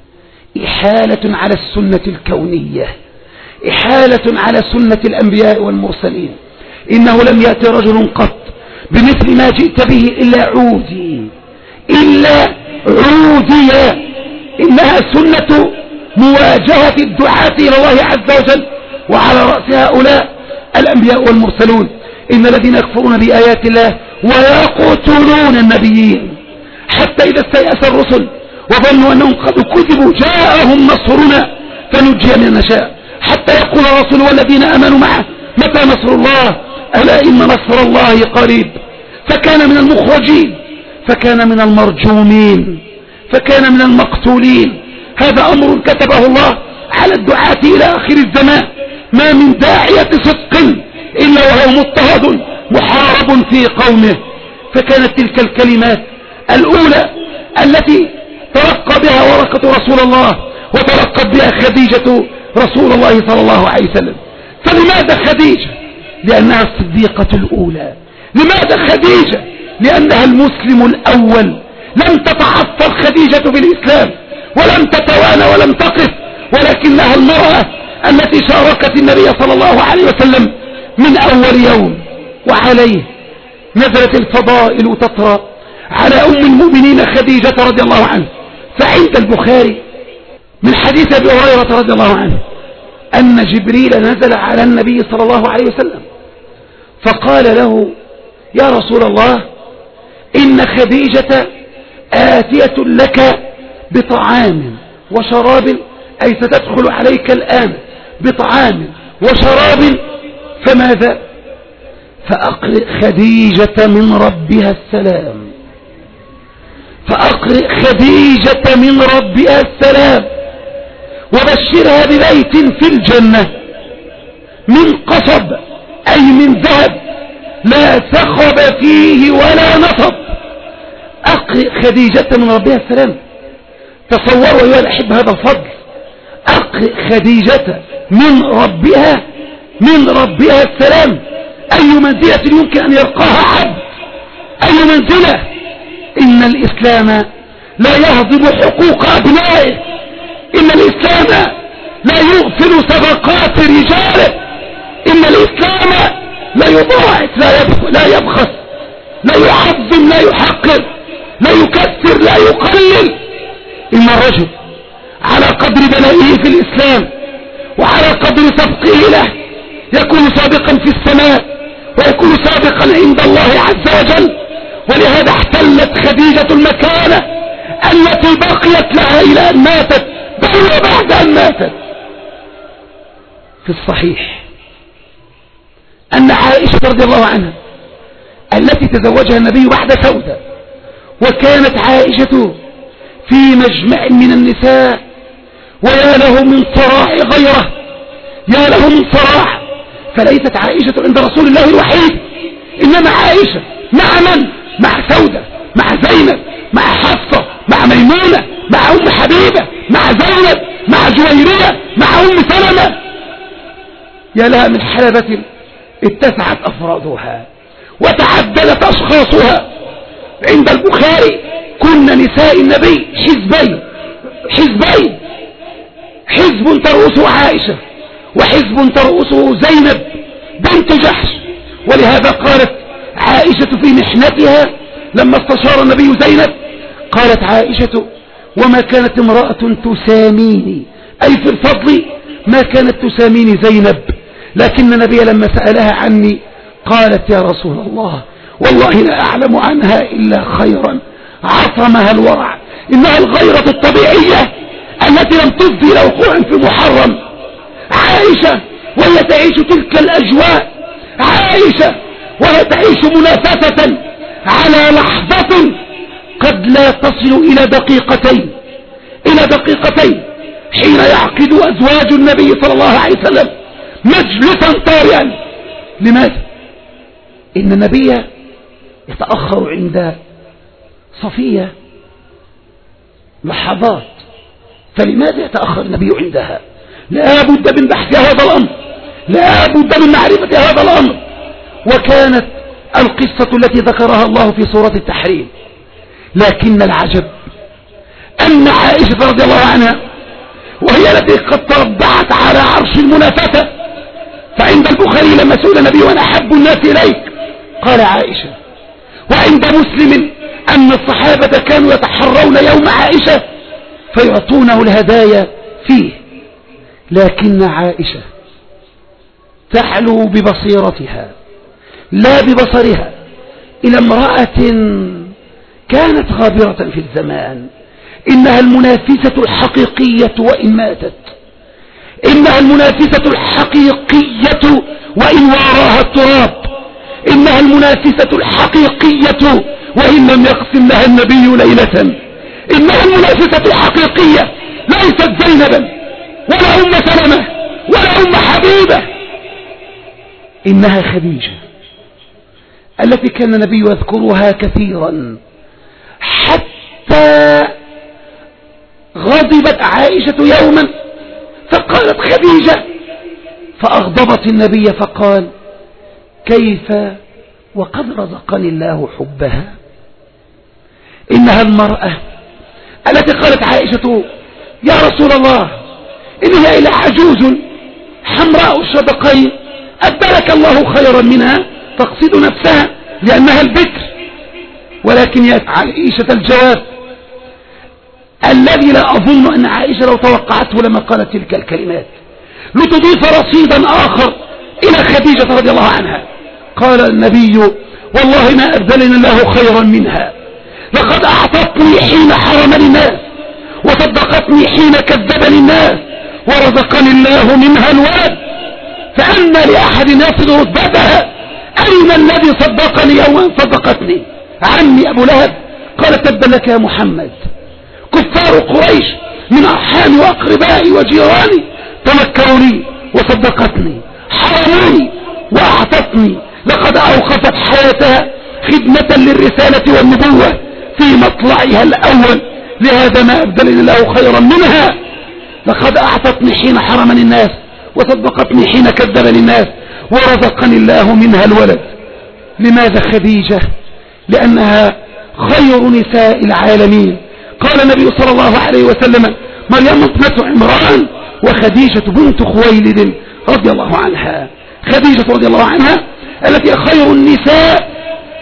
إحالة على السنة الكونية، إحالة على سنة الأنبياء والمرسلين. إنه لم يأت رجل قط بمثل ما جئت به إلا عودي، إلا عودي. إنها سنة مواجهة الدعاة إلى الله عز وجل، وعلى رأس هؤلاء الأنبياء والمرسلون. إن الذين يكفرون بآيات الله ويقتلون النبيين حتى إذا استيأس الرسل وظنوا أنهم قد كذبوا جاءهم نصرنا فنجي من نشاء، حتى يقول الرسول والذين آمنوا معه متى نصر الله؟ ألا إن نصر الله قريب. فكان من المخرجين، فكان من المرجومين، فكان من المقتولين. هذا أمر كتبه الله على الدعاة إلى آخر الزمان. ما من داعية صدق إلا وهو مضطهد محارب في قومه. فكانت تلك الكلمات الأولى التي ترقى بها ورقة رسول الله وترقت بها خديجة رسول الله صلى الله عليه وسلم. فلماذا خديجة؟ لأنها الصديقة الأولى. لماذا خديجة؟ لأنها المسلم الأول. لم تتعثر خديجة بالإسلام ولم تتوانى ولم تقف، ولكنها المرأة التي شاركت النبي صلى الله عليه وسلم من أول يوم. وعليه نزلت الفضائل تطرى على أم المؤمنين خديجة رضي الله عنها. فعند البخاري من حديث أبي هريرة رضي الله عنه أن جبريل نزل على النبي صلى الله عليه وسلم فقال له يا رسول الله إن خديجة آتية لك بطعام وشراب، أي ستدخل عليك الآن بطعام وشراب، فماذا؟ فأقرئ خديجة من ربها السلام، فأقرئ خديجة من ربها السلام، وبشرها ببيت في الجنة من قصب أي من ذهب لا سخب فيه ولا نصب. أقرئ خديجة من ربها السلام. تصوروا أيها الأحب هذا الفضل. أقرئ خديجة من ربها السلام. أي منزلة يمكن أن يرقاها عبد، أي منزلة. إن الإسلام لا يهضم حقوق أبنائه، إن الإسلام لا يغفل صدقات رجاله، إن الإسلام لا يضاعف لا يبخس، لا يعظم لا يحقر، لا يكثر لا يقلل. إن الرجل على قدر بلائه في الإسلام وعلى قدر سبقه له يكون سابقا في السماء ويكون سابقا عند الله عز وجل. ولهذا احتلت خديجة المكانة التي بقيت لها إلى أن ماتت، بل وبعد أن ماتت. في الصحيح أن عائشة رضي الله عنها التي تزوجها النبي بعد سودة، وكانت عائشة في مجمع من النساء، ويا له من صراع غيره، يا له من صراع. فليست عائشة عند رسول الله الوحيد، إنما عائشة مع من؟ مع سودة، مع زينب، مع حفصة، مع ميمونة، مع أم حبيبة، مع زينب، مع جويرية، مع أم سلمة. يا لها من حلبة اتسعت أفرادها وتعددت أشخاصها. عند البخاري كن نساء النبي حزبين، حزب ترأسه عائشة وحزب ترأسه زينب بنت جحش. ولهذا قالت عائشة في محنتها لما استشار النبي زينب، قالت عائشة وما كانت امرأة تساميني أي في الفضل ما كانت تساميني زينب، لكن النبي لما سألها عني قالت يا رسول الله والله لا أعلم عنها إلا خيرا عصمها الورع، إنها الغيرة الطبيعية التي لم تفضي إلى وقوع في محرم. عائشة وهي تعيش تلك الأجواء، عائشة وهي تعيش منافسة على لحظة قد لا تصل إلى دقيقتين، حين يعقد أزواج النبي صلى الله عليه وسلم مجلسا طارئا. لماذا؟ إن النبي يتأخر عند صفية لحظات، فلماذا يتأخر النبي عندها؟ لا بد من بحث هذا الأمر، لا بد من معرفة هذا الأمر. وكانت القصة التي ذكرها الله في سورة التحريم، لكن العجب أن عائشة رضي الله عنها وهي التي قد تربعت على عرش المنافسة، فعند البخاري لما سئل النبي وأنا أحب الناس إليك قال عائشة، وعند مسلم أن الصحابة كانوا يتحرون يوم عائشة فيعطونه الهدايا فيه، لكن عائشة تعلو ببصيرتها لا ببصرها إلى امرأة كانت غابرة في الزمان، إنها المنافسة الحقيقية وإن ماتت، إنها المنافسة الحقيقية وإن وراها التراب، إنها المنافسة الحقيقية وإن لم يقسم لها النبي ليلة، إنها المنافسة الحقيقية ليست زينبا ولا أم سلمة ولا أم حبيبة، إنها خديجة التي كان النبي يذكرها كثيرا، حتى غضبت عائشة يوما فقالت خديجة، فأغضبت النبي فقال كيف وقد رزقني الله حبها. إنها المرأة التي قالت عائشة يا رسول الله إنها إلى عجوز حمراء الشدقين أبدلك الله خيرا منها، تقصد نفسها لأنها البكر، ولكن يا عائشة الجواب الذي لا أظن أن عائشة لو توقعته لما قالت تلك الكلمات لتضيف رصيدا آخر إلى خديجة رضي الله عنها. قال النبي والله ما أبدلني الله خيرا منها، لقد أعطتني حين حرمني الناس وصدقتني حين كذبني الناس ورزقني الله منها الولد، فأما لأحد يصل رتبتها أين الذي صدقني يوم صدقتني؟ عمي أبو لهب. قال تبا لك يا محمد، كفار قريش من أرحامي وأقربائي وجيراني تمكروا لي وصدقتني، حرموني وأعطتني، لقد أوقفت حياتها خدمة للرسالة والنبوة في مطلعها الأول، لهذا ما أبدلني الله خيرا منها، لقد أعطتني حين حرمني الناس وصدقتني حين كذبني الناس ورزقني الله منها الولد. لماذا خديجة؟ لأنها خير نساء العالمين. قال النبي صلى الله عليه وسلم مريم ابنة عمران وخديجة بنت خويلد رضي الله عنها. خديجة رضي الله عنها التي خير النساء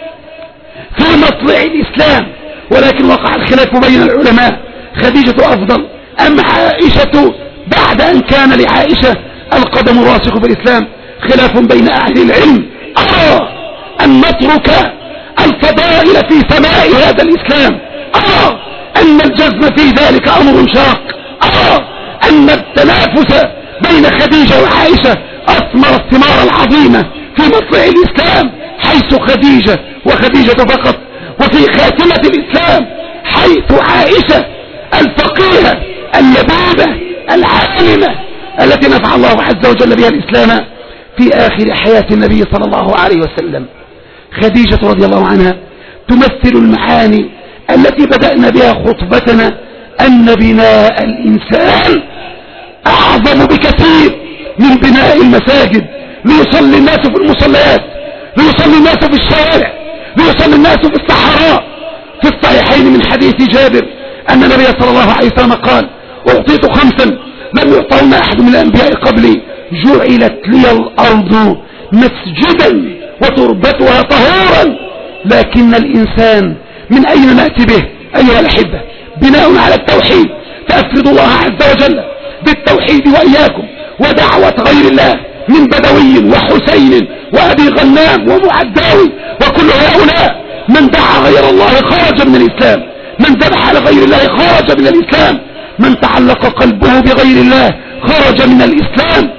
في مطلع الإسلام، ولكن وقع الخلاف بين العلماء خديجة أفضل أم عائشة بعد أن كان لعائشة القدم الراسخ في الإسلام؟ خلاف بين أهل العلم. أرى أن نترك الفضائل في سماء هذا الإسلام، أرى أن الجزم في ذلك أمر شاق، أرى أن التنافس بين خديجة وعائشة أثمر الثمار العظيمة في مطلع الإسلام، حيث خديجة وخديجة فقط، وفي خاتمة الإسلام حيث عائشة الفقيهة اللبابة العالمة التي نفع الله عز وجل بها الإسلام في آخر حياة النبي صلى الله عليه وسلم. خديجة رضي الله عنها تمثل المعاني التي بدأنا بها خطبتنا، أن بناء الإنسان أعظم بكثير من بناء المساجد، ليصلي الناس في المصليات، ليصلي الناس في الشوارع، ليصلي الناس في الصحراء. في الصحيحين من حديث جابر أن النبي صلى الله عليه وسلم قال أعطيت خمسا لم يعطهن أحد من الأنبياء قبلي، جعلت لي الأرض مسجدا وتربتها طهورا. لكن الإنسان من أين نأتي به أيها الأحبة؟ بناء على التوحيد، فأفرد الله عز وجل بالتوحيد وإياكم، ودعوة غير الله من بدوي وحسين وأبي غنام ومعداوي وكل هؤلاء. من دعا غير الله خرج من الإسلام، من ذبح لغير الله خرج من الإسلام، من تعلق قلبه بغير الله خرج من الإسلام.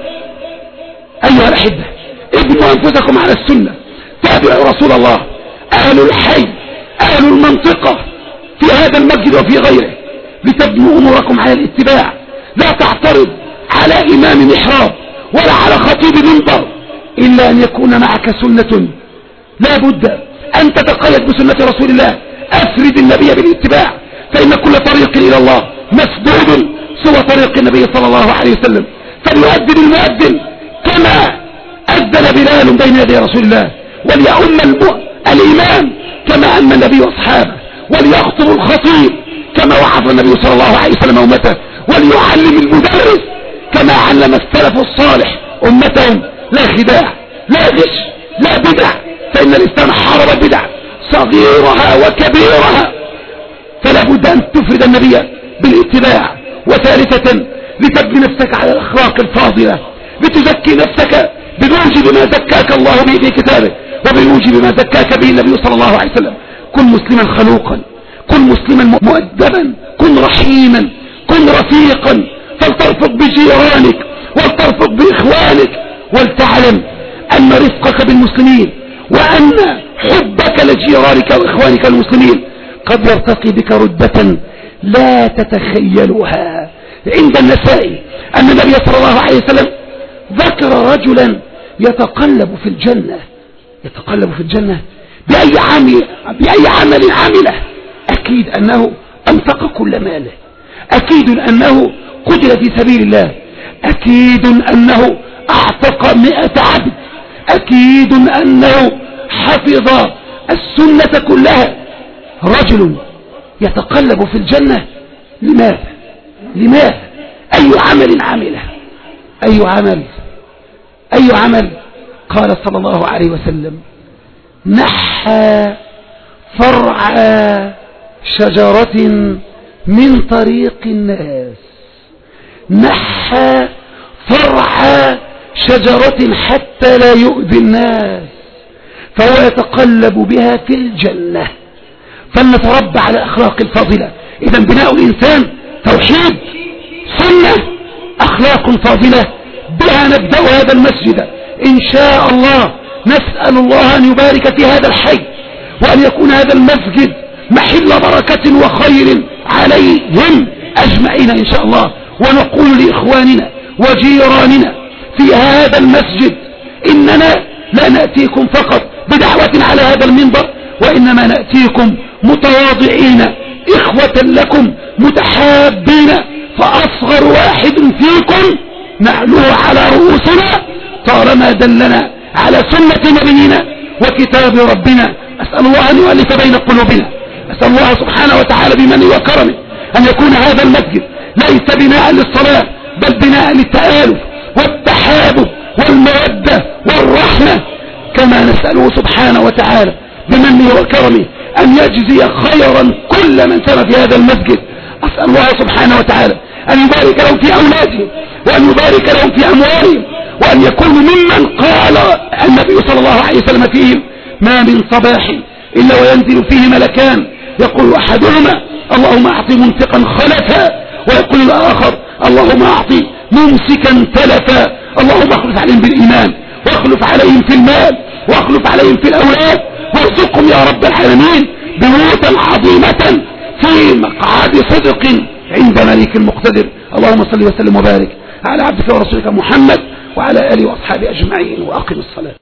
أيها الأحبة، ابنوا أنفسكم على السنة، تابعوا رسول الله. أهل الحي أهل المنطقة في هذا المسجد وفي غيره لتبنوا أموركم على الاتباع. لا تعترض على إمام محراب ولا على خطيب منبر إلا أن يكون معك سنة. لا بد أن تتقيد بسنة رسول الله. أفرد النبي بالاتباع، فإن كل طريق إلى الله مسدود سوى طريق النبي صلى الله عليه وسلم. فليؤذن المؤذن كما أذن بلال بين يدي رسول الله، وليؤم الإمام كما أم النبي وأصحابه، وليخطب الخطيب كما وعظ النبي صلى الله عليه وسلم أمته، وليعلم المدرس كما علم السلف الصالح أمتهم. لا خداع، لا غش، لا بدع، فإن الإسلام حارب البدع صغيرها وكبيرها. فلا بد أن تفرد النبي بالاتباع. وثالثة، لتبني نفسك على الأخلاق الفاضلة، لتزكي نفسك بموجب ما زكاك الله به في كتابه وبموجب ما زكاك به النبي صلى الله عليه وسلم. كن مسلما خلوقا، كن مسلما مؤدبا، كن رحيما، كن رفيقا، فلترفق بجيرانك ولترفق بإخوانك، ولتعلم أن رفقك بالمسلمين وأن حبك لجيرانك وإخوانك المسلمين قد يرتقي بك ردة لا تتخيلها. عند النسائي أن النبي صلى الله عليه وسلم ذكر رجلا يتقلب في الجنة. يتقلب في الجنة بأي عمل عمله. أكيد أنه أنفق كل ماله، أكيد أنه قتل في سبيل الله، أكيد أنه أعتق 100 عبد، أكيد أنه حفظ السنة كلها. رجل يتقلب في الجنة، لماذا؟ لماذا؟ أي عمل عمله؟ أي عمل؟ قال صلى الله عليه وسلم: نحى فرع شجرة من طريق الناس، نحى فرع شجرة حتى لا يؤذي الناس، فهو يتقلب بها في الجنة. فلنتربى على أخلاق الفاضلة. إذا بناء الإنسان توحيد، سنة، أخلاق فاضلة، بها نبدأ هذا المسجد إن شاء الله. نسأل الله أن يبارك في هذا الحي، وأن يكون هذا المسجد محل بركة وخير عليهم أجمعين إن شاء الله. ونقول لإخواننا وجيراننا في هذا المسجد: إننا لا نأتيكم فقط بدعوة على هذا المنبر، وإنما نأتيكم متواضعين إخوة لكم متحابين، فأصغر واحد فيكم نعلوه على رؤوسنا طالما دلنا على سنة نبينا وكتاب ربنا. أسأل الله أن يؤلف بين قلوبنا. أسأل الله سبحانه وتعالى بمنه وكرمه أن يكون هذا المسجد ليس بناء للصلاة، بل بناء للتآلف والتحابب والمودة والرحمة. كما نسأله سبحانه وتعالى بمنه وكرمه أن يجزي خيرا كل من سار في هذا المسجد. أسأل الله سبحانه وتعالى أن يبارك لهم في أولادهم، وأن يبارك لهم في أموالهم، وأن يكونوا ممن قال النبي صلى الله عليه وسلم فيهم: ما من صباح إلا وينزل فيه ملكان، يقول أحدهما: اللهم أعطي ممسكا خلفا، ويقول الآخر: اللهم أعطي ممسكا تلفا. اللهم اخلف عليهم بالإيمان، واخلف عليهم في المال، واخلف عليهم في الأولاد، وارزقهم يا رب العالمين بيوتا عظيمة في مقعد صدق عند مليك المقتدر. اللهم صل وسلم وبارك على عبدك ورسولك محمد وعلى آله وأصحابه أجمعين، وأقم الصلاة.